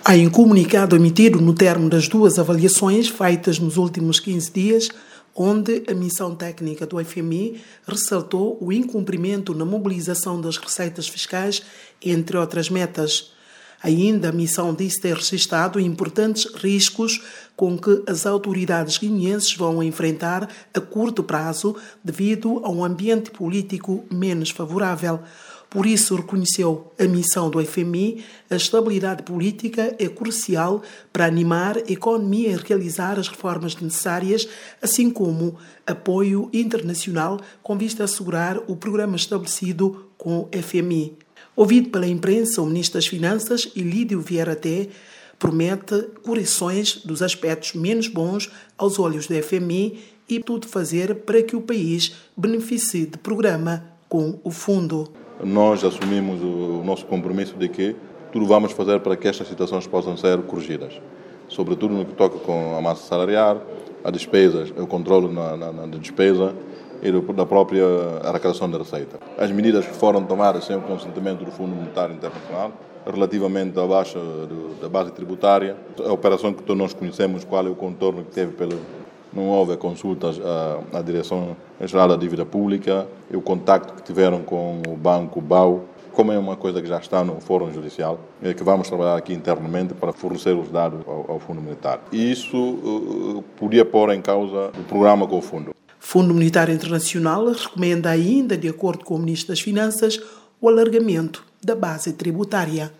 Há em comunicado emitido no termo das duas avaliações feitas nos últimos 15 dias, onde a missão técnica do FMI ressaltou o incumprimento na mobilização das receitas fiscais, entre outras metas. Ainda a missão disse ter registrado importantes riscos com que as autoridades guineenses vão enfrentar a curto prazo devido a um ambiente político menos favorável. Por isso, reconheceu a missão do FMI, a estabilidade política é crucial para animar a economia e realizar as reformas necessárias, assim como apoio internacional com vista a assegurar o programa estabelecido com o FMI. Ouvido pela imprensa, o Ministro das Finanças, Ilídio Vieira Té, promete correções dos aspectos menos bons aos olhos do FMI e tudo fazer para que o país beneficie do programa com o fundo. Nós assumimos o nosso compromisso de que tudo vamos fazer para que estas situações possam ser corrigidas, sobretudo no que toca com a massa salarial, as despesas, o controle na despesa e da própria arrecadação da receita. As medidas que foram tomadas sem o consentimento do Fundo Monetário Internacional, relativamente à baixa da base tributária, a operação que todos nós conhecemos, qual é o contorno que teve não houve consultas à Direção-Geral da Dívida Pública e o contacto que tiveram com o Banco BAU, como é uma coisa que já está no Fórum Judicial, é que vamos trabalhar aqui internamente para fornecer os dados ao Fundo Monetário. E isso podia pôr em causa o programa com o Fundo. Fundo Monetário Internacional recomenda ainda, de acordo com o Ministro das Finanças, o alargamento da base tributária.